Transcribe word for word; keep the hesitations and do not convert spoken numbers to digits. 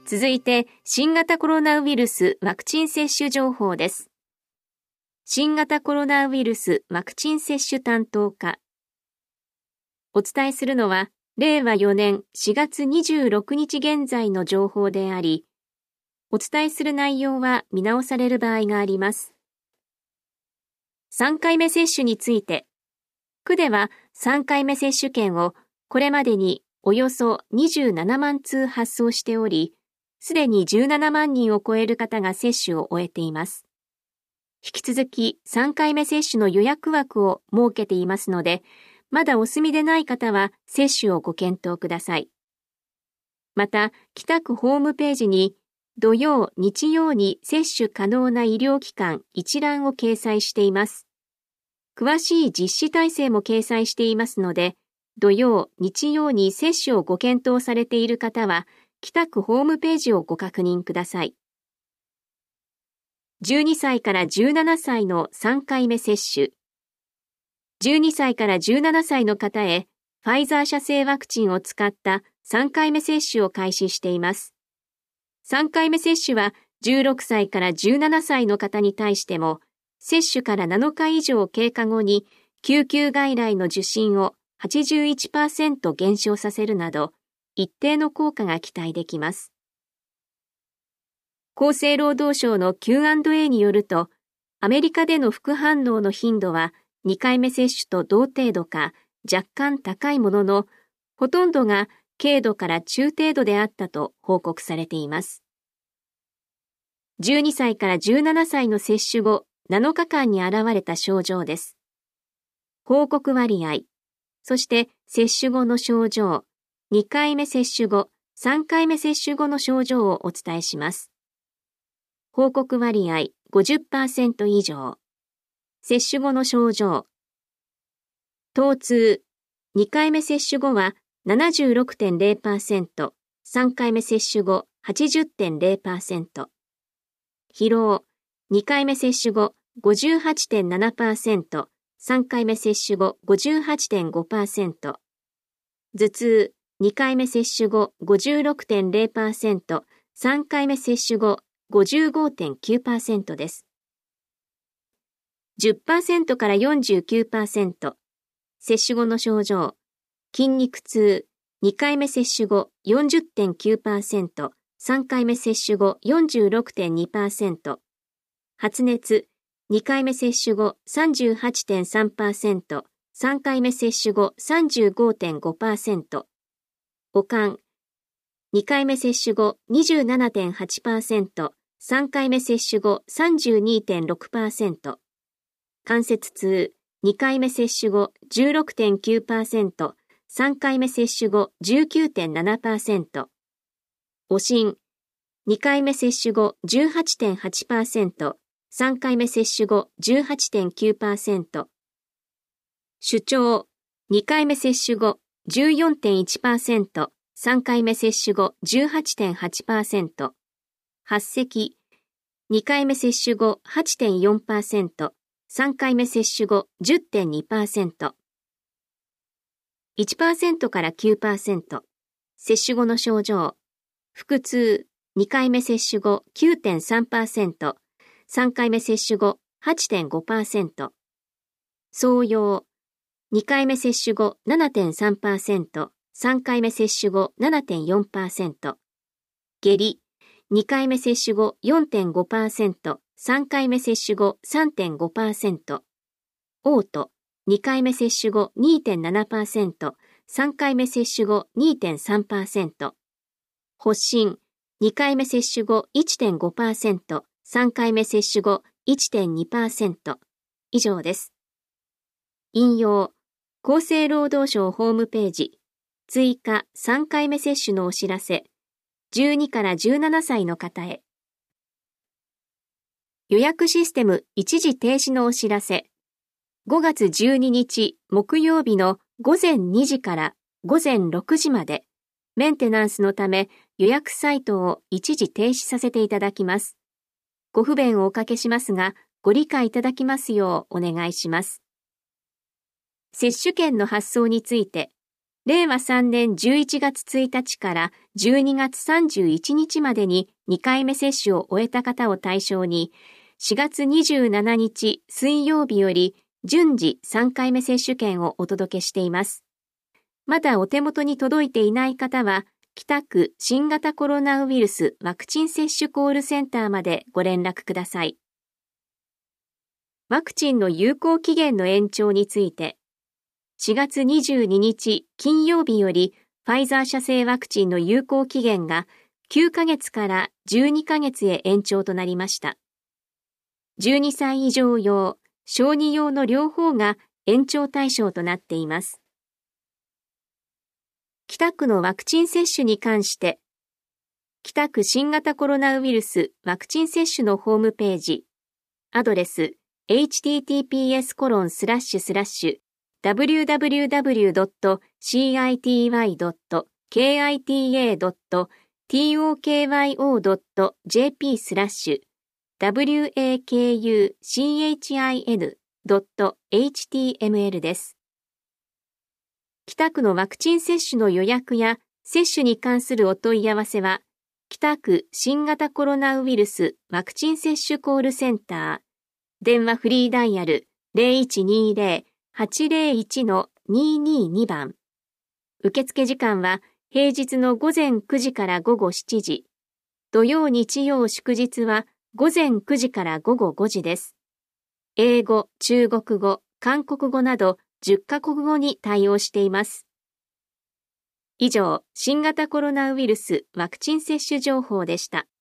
続いて、新型コロナウイルスワクチン接種情報です。新型コロナウイルスワクチン接種担当課。お伝えするのは、れいわよねんしがつにじゅうろくにち現在の情報であり、お伝えする内容は見直される場合があります。さんかいめ接種について、区ではさんかいめ接種券をこれまでにおよそにじゅうななまんつう発送しており、すでにじゅうななまんにんを超える方が接種を終えています。引き続きさんかいめ接種の予約枠を設けていますので、まだお済みでない方は接種をご検討ください。また、北区ホームページに土曜、日曜に接種可能な医療機関一覧を掲載しています。詳しい実施体制も掲載していますので、土曜、日曜に接種をご検討されている方は、北区ホームページをご確認ください。じゅうにさいからじゅうななさいのさんかいめ接種。じゅうにさいからじゅうななさいの方へ、ファイザー社製ワクチンを使ったさんかいめ接種を開始しています。さんかいめ接種はじゅうろくさいからじゅうななさいの方に対しても、接種からなのか以上経過後に救急外来の受診を はちじゅういちパーセント 減少させるなど、一定の効果が期待できます。厚生労働省の キューアンドエー によると、アメリカでの副反応の頻度はにかいめ接種と同程度か若干高いものの、ほとんどが軽度から中程度であったと報告されています。じゅうにさいからじゅうななさいの接種後なのかかんに現れた症状です。報告割合、そして接種後の症状、にかいめ接種後、さんかいめ接種後の症状をお伝えします。報告割合 ごじゅっパーセント 以上。接種後の症状。疼痛。にかいめ接種後は ななじゅうろくてんれいパーセント、さんかいめ接種後 はちじゅってんれいパーセント。疲労。にかいめ接種後 ごじゅうはちてんななパーセント、さんかいめ接種後 ごじゅうはちてんごパーセント。頭痛。にかいめ接種後 ごじゅうろくてんれいパーセント、さんかいめ接種後 ごじゅうごてんきゅうパーセント です。じゅっパーセント から よんじゅうきゅうパーセント。接種後の症状。筋肉痛。にかいめ接種後 よんじゅってんきゅうパーセント、さんかいめ接種後 よんじゅうろくてんにパーセント。発熱。にかいめ接種後 さんじゅうはちてんさんパーセント、さんかいめ接種後 さんじゅうごてんごパーセント。悪寒。にかいめ接種後 にじゅうななてんはちパーセント、さんかいめ接種後 さんじゅうにてんろくパーセント。関節痛。にかいめ接種後 じゅうろくてんきゅうパーセント、さんかいめ接種後 じゅうきゅうてんななパーセント。悪心。にかいめ接種後 じゅうはちてんはちパーセント、さんかいめ接種後 じゅうはちてんきゅうパーセント。主張。にかいめ接種後 じゅうよんてんいちパーセント、さんかいめ接種後 じゅうはちてんはちパーセント。発咳。にかいめ接種後 はちてんよんパーセント、さんかいめ接種後 じゅってんにパーセント。いちパーセント から きゅうパーセント。接種後の症状。腹痛。にかいめ接種後 きゅうてんさんパーセント、さんかいめ接種後 はちてんごパーセント。創陽。にかいめ接種後 ななてんさんパーセント、さんかいめ接種後 ななてんよんパーセント。下痢。にかいめ接種後 よんてんごパーセント、さんかいめ接種後 さんてんごパーセント。嘔吐。にかいめ接種後 にてんななパーセント、さんかいめ接種後 にてんさんパーセント。発疹。にかいめ接種後 いってんごパーセント、さんかいめ接種後 いってんにパーセント。以上です。引用。厚生労働省ホームページ。追加さんかいめ接種のお知らせ。じゅうにからじゅうななさいの方へ。予約システム一時停止のお知らせ。ごがつじゅうににち木曜日のごぜんにじからごぜんろくじまで、メンテナンスのため予約サイトを一時停止させていただきます。ご不便をおかけしますが、ご理解いただきますようお願いします。接種券の発送について、 れいわさんねんじゅういちがつついたちからじゅうにがつさんじゅういちにちまでににかいめ接種を終えた方を対象に、しがつにじゅうしちにち水曜日より順次さんかいめ接種券をお届けしています。まだお手元に届いていない方は、北区新型コロナウイルスワクチン接種コールセンターまでご連絡ください。ワクチンの有効期限の延長について、しがつにじゅうににち金曜日よりファイザー社製ワクチンの有効期限がきゅうかげつからじゅうにかげつへ延長となりました。じゅうにさい以上用、小児用の両方が延長対象となっています。北区のワクチン接種に関して、北区新型コロナウイルスワクチン接種のホームページ、アドレス エイチティーティーピーエスコロンスラッシュスラッシュダブリューダブリューダブリュードットシーアイティーワイドットケーアイティーエードットトーキョードットジェーピースラッシュダブリューエーケーユーシーエイチアイエヌドットエイチティーエムエル です。北区のワクチン接種の予約や接種に関するお問い合わせは、北区新型コロナウイルスワクチン接種コールセンター、電話フリーダイヤル ゼロいちにゼロ はちゼロいち にーにーに 番。受付時間は平日の午前くじから午後しちじ、土曜日曜祝日は午前くじから午後ごじです。英語、中国語、韓国語などじゅっかこく語に対応しています。以上、新型コロナウイルスワクチン接種情報でした。